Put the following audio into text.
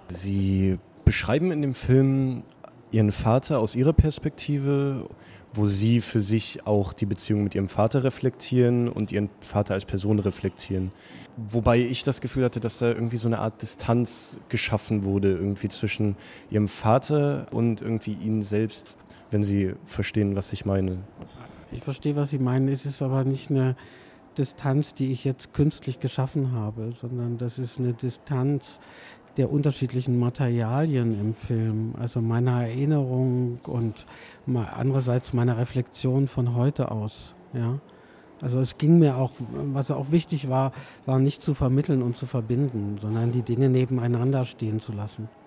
Sie beschreiben in dem Film Ihren Vater aus Ihrer Perspektive, wo Sie für sich auch die Beziehung mit Ihrem Vater reflektieren und Ihren Vater als Person reflektieren. Wobei ich das Gefühl hatte, dass da irgendwie so eine Art Distanz geschaffen wurde, irgendwie zwischen Ihrem Vater und irgendwie Ihnen selbst, wenn Sie verstehen, was ich meine. Ich verstehe, was Sie meinen. Es ist aber nicht eine Distanz, die ich jetzt künstlich geschaffen habe, sondern das ist eine Distanz der unterschiedlichen Materialien im Film, also meiner Erinnerung und andererseits meiner Reflexion von heute aus. Ja? Also es ging mir auch, was auch wichtig war, war nicht zu vermitteln und zu verbinden, sondern die Dinge nebeneinander stehen zu lassen.